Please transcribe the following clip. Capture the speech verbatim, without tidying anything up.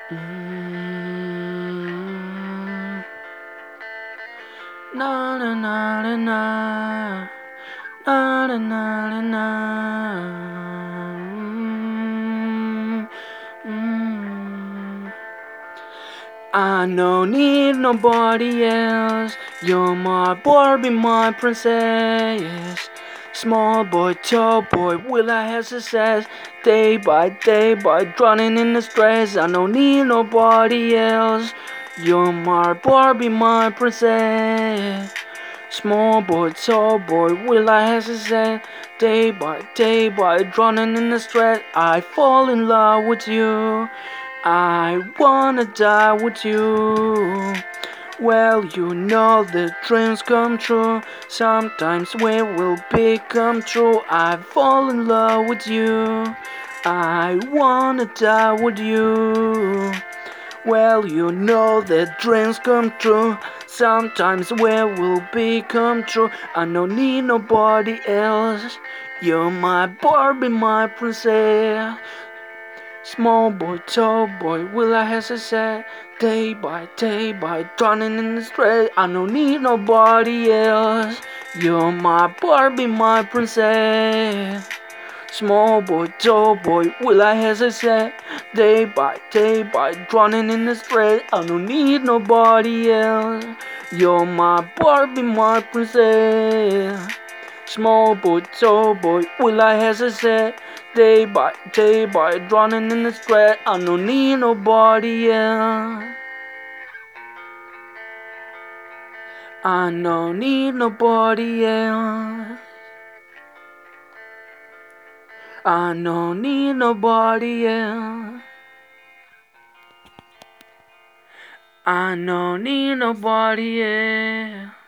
Mm. Na na na na na na na na na na. Mm. I don't need nobody else. You're my Barbie, my princess. Small boy, tall boy, will I have success? Day by day, by drowning in the stress. I don't need nobody else. You're my Barbie, my princess. Small boy, tall boy, will I have success? Day by day, by drowning in the stress. I fall in love with you. I wanna die with you. Well, you know the dreams come true. Sometimes we will become true. I fall in love with you. I wanna die with you. Well, you know that dreams come true. Sometimes we will become true. I don't need nobody else. You're my Barbie, my princess. Small boy, tall boy, will I hesitate? Day by day, by drowning in the stress. I don't need nobody else. You're my Barbie, my princess. Small boy, tall boy, will I hesitate? Day by day, by drowning in the stress. I don't need nobody else. You're my Barbie, my princess. Small boy, tall boy, will I hesitate? Day by day, by drowning in the stress. I don't need nobody else. I don't need nobody else. I don't need nobody else. I don't need nobody else.